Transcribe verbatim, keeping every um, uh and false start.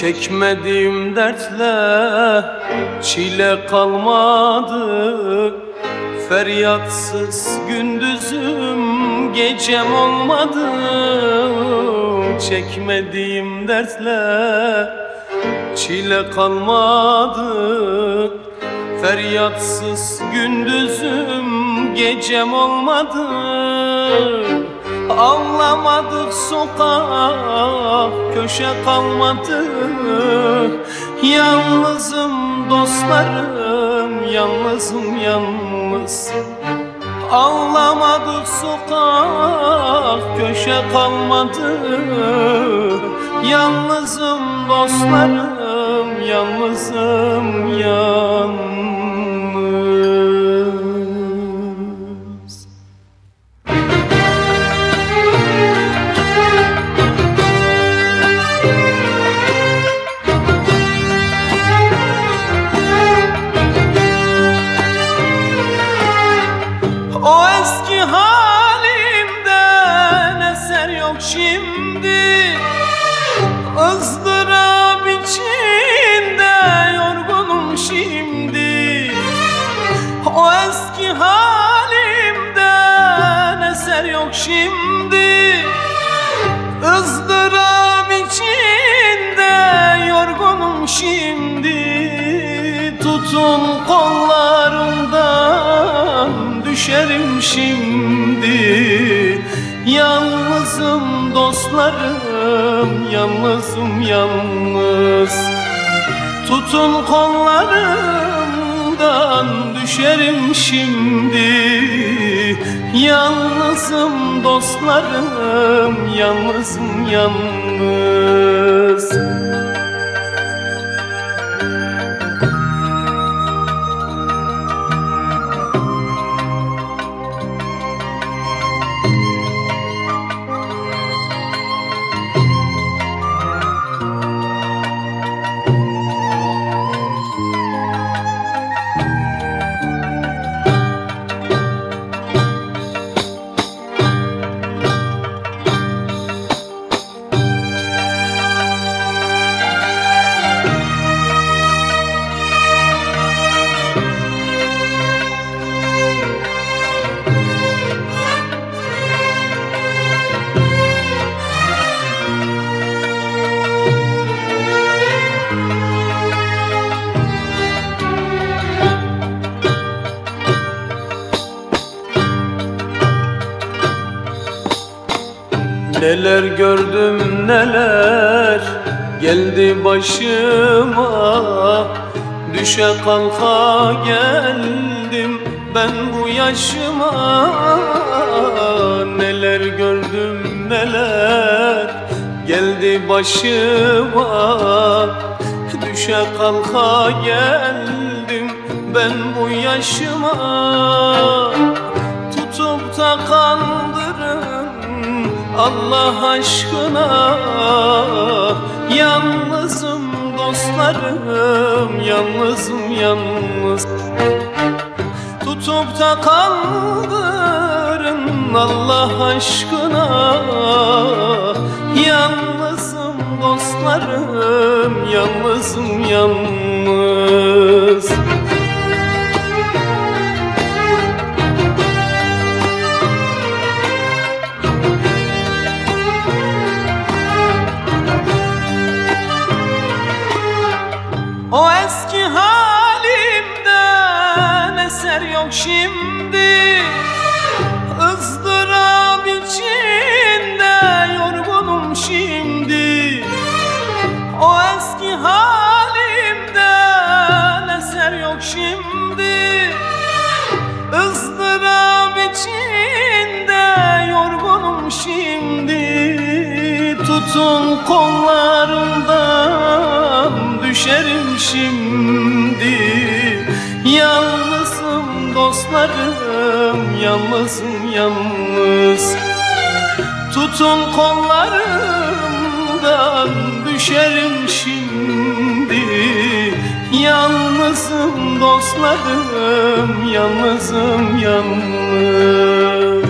Çekmediğim dertle çile kalmadı. Feryatsız gündüzüm gecem olmadı. Çekmediğim dertle çile kalmadı. Feryatsız gündüzüm gecem olmadı. Ağlamadık sokak köşe kalmadı. Yalnızım dostlarım, yalnızım yalnız. Ağlamadık sokak köşe kalmadı. Yalnızım dostlarım, yalnızım yalnız. O eski halimden eser yok şimdi. Izdırap içinde yorgunum şimdi. O eski halimden eser yok şimdi. Izdırap içinde yorgunum şimdi. Tutun kollarımdan düşerim şimdi. Yalnızım dostlarım, yalnızım yalnız. Tutun kollarımdan düşerim şimdi. Yalnızım dostlarım, yalnızım yalnız. Neler gördüm neler geldi başıma. Düşe kalka geldim ben bu yaşıma. Neler gördüm neler geldi başıma. Düşe kalka geldim ben bu yaşıma. Tutup da kandırın Allah aşkına. Yalnızım dostlarım, yalnızım yalnız. Tutup da kandırın Allah aşkına. Yalnızım dostlarım, yalnızım yalnız. O eski halimden eser yok şimdi. Izdırap içinde yorgunum şimdi. O eski halimden eser yok şimdi. Izdırap içinde yorgunum şimdi. Tutun kollarımdan düşerim şimdi. Yalnızım dostlarım, yalnızım yalnız. Tutun kollarımdan düşerim şimdi. Yalnızım dostlarım, yalnızım yalnız.